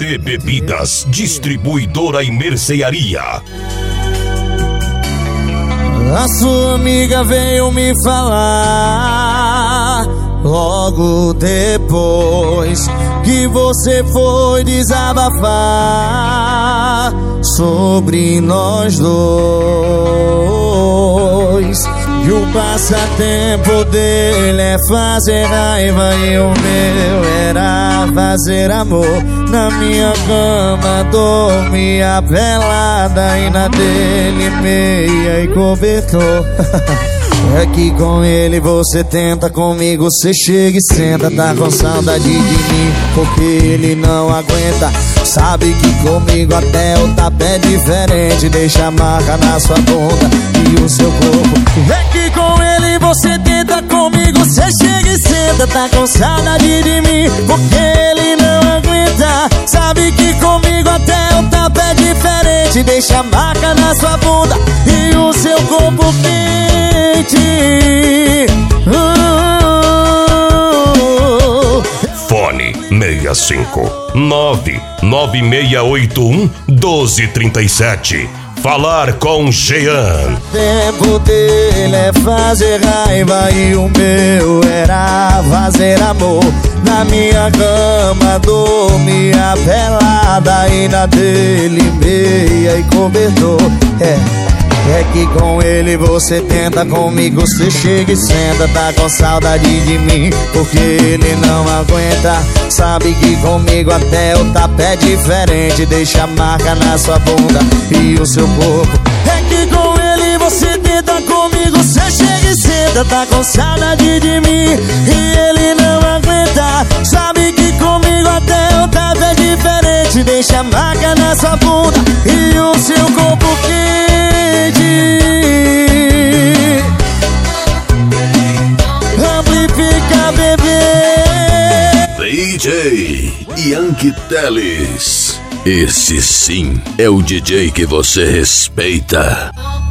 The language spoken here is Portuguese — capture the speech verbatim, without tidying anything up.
T Bebidas, distribuidora e mercearia. A sua amiga veio me falar logo depois que você foi desabafar sobre nós dois. E o passatempo dele é fazer raiva e o meu era fazer amor. Na minha cama dormia pelada e na dele meia e cobertor. É que com ele você tenta, comigo você chega e senta. Tá com saudade de mim porque ele não aguenta. Sabe que comigo até o tapa é diferente. Deixa a marca na sua bunda e o seu corpo. É que com ele você tenta, comigo você chega e senta. Tá com saudade de mim porque ele não aguenta. Sabe que comigo até o tapa é diferente. Deixa a marca na sua bunda e o seu corpo quente. uh, Fone seis cinco nove nove seis oito um doze trinta e sete. Falar com Jean. O tempo dele é fazer raiva e o meu era fazer amor. Na minha cama dormia pelada e na dele meia e cobertor. É É que com ele você tenta, comigo você chega e senta. Tá com saudade de mim porque ele não aguenta. Sabe que comigo até o tapa é diferente. Deixa a marca na sua bunda e o seu corpo. É que com ele você tenta, comigo você chega e senta. Tá com saudade de mim e ele não aguenta. Sabe que comigo até o tapa é diferente. Deixa a marca na sua bunda e o seu corpo quente. Amplifica, bebê. D J Yankee Teles. Esse sim é o D J que você respeita.